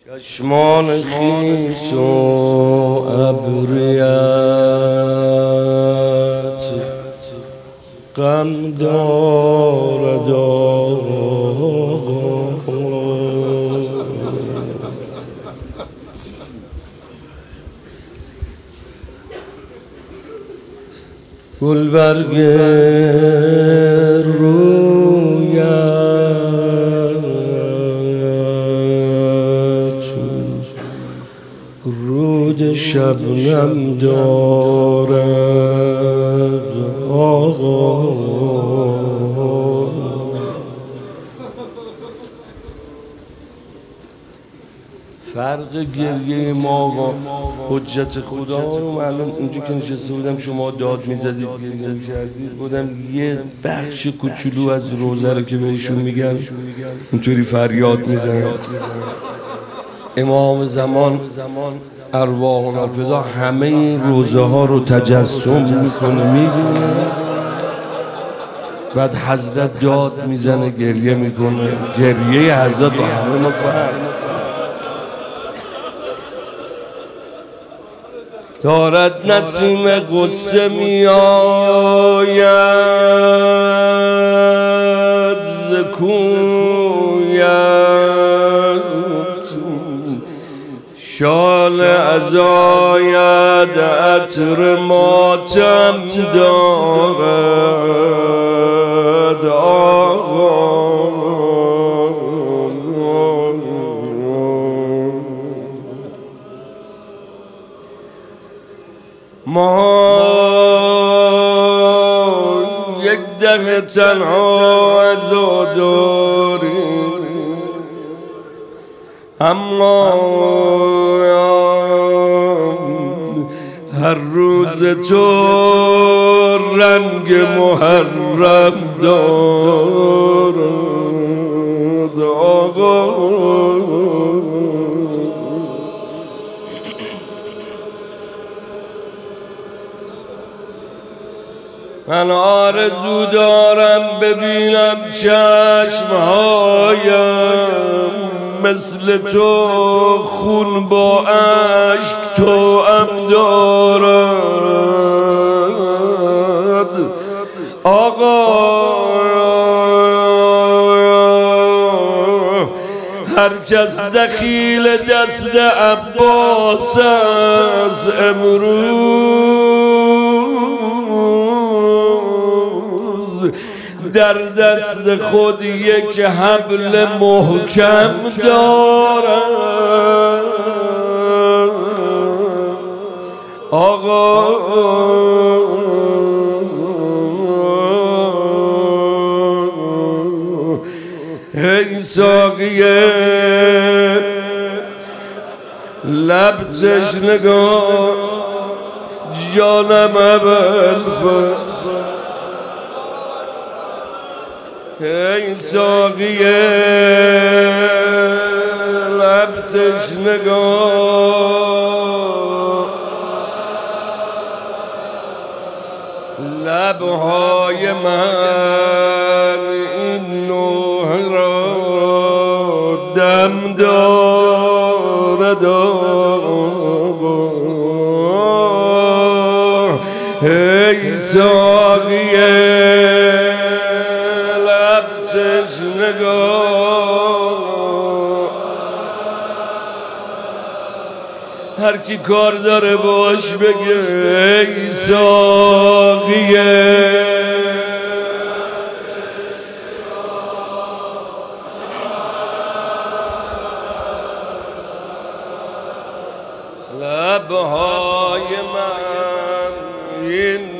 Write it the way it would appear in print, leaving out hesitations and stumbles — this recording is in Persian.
چشمان خیس و ابریت غم دارد آقا، گلبرگ رود شبنم دارد آقا، فرق گریه ما آقا حجت خدا رو الان اینجا که نشسته بودم شما داد میزدید گریه کردید بودم یه بخش کوچولو از روزه رو که بهشون میگن اینطوری فریاد میزنن. امام زمان ارواح فدا همه این روزه ها رو تجسم میکنه میبینه، بعد حضرت داد میزنه گریه میکنه، گریه حضرت با همه ما فرق دارد. نسیم غصه میآید ز کویت، شال عزایت عطر ماتم دارد آقا، ما یک دقیقه تنها عزاداریم، اما هر روز تو رنگ محرم دارد آقا. من آرزو دارم ببینم چشمهایم مثل تو خون با عشق تو هم دارد آقا. هر کس دخیل دست عباس از امروز در دست خود یک حبل محکم دارد آقا. ای ساقیه لب تشنگان جانم ابوالفضل، ای ساقیه لب تشنگان لبهای من این نوح را دم دارد آقا. ای ساقیه لب تشنگان، هر کی کار داره باش بگه ای ساقیه لبهای من این